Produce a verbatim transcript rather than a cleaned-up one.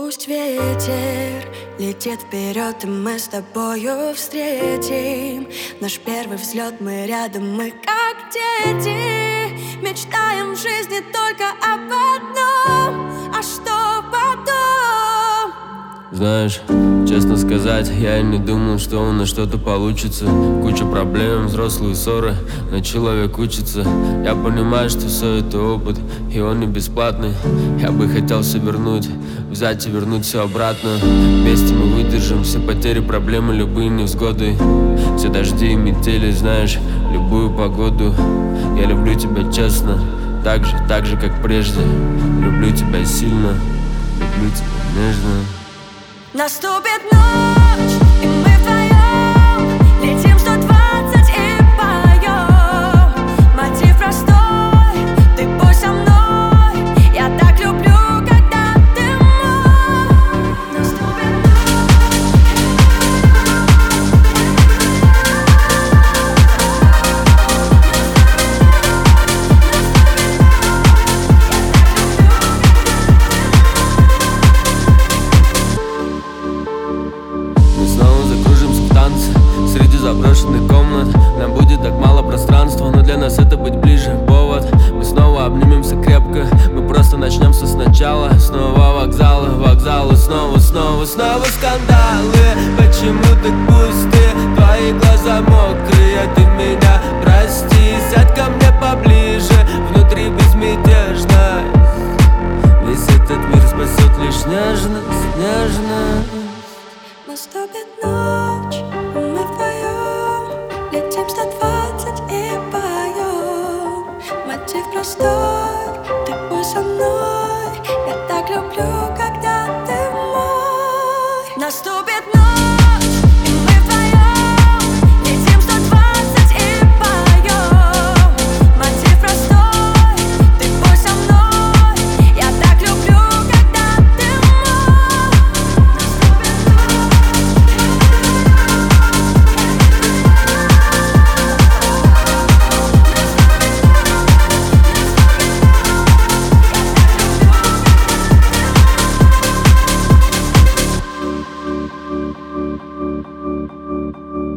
Пусть ветер летит вперед, и мы с тобою встретим наш первый взлет. Мы рядом, мы как дети, мечтаем в жизни только об одном. А что потом? Знаешь, честно сказать, я и не думал, что у нас что-то получится. Куча проблем, взрослые ссоры, но человек учится. Я понимаю, что все это опыт, и он не бесплатный. Я бы хотел все вернуть, взять и вернуть все обратно. Вместе мы выдержим все потери, проблемы, любые невзгоды. Все дожди и метели, знаешь, любую погоду. Я люблю тебя честно, так же, так же, как прежде. Люблю тебя сильно, люблю тебя нежно. Наступит ночь, и мы вдвоем летим сто двадцать и поем. Мотив простой, ты будь со мной. Я так люблю, когда ты мой. Наступит среди заброшенных комнат. Нам будет так мало пространства, но для нас это быть ближе повод. Мы снова обнимемся крепко, мы просто начнем все сначала. Снова вокзалы, вокзалы, снова, снова, снова скандалы. Почему так пусты, твои глаза мокрые, ты меня прости. Сядь ко мне поближе, внутри безмятежность. Весь этот мир спасет лишь нежность, нежность. Наступит ночь, и мы вдвоем летим сто двадцать и поем. Мотив простой.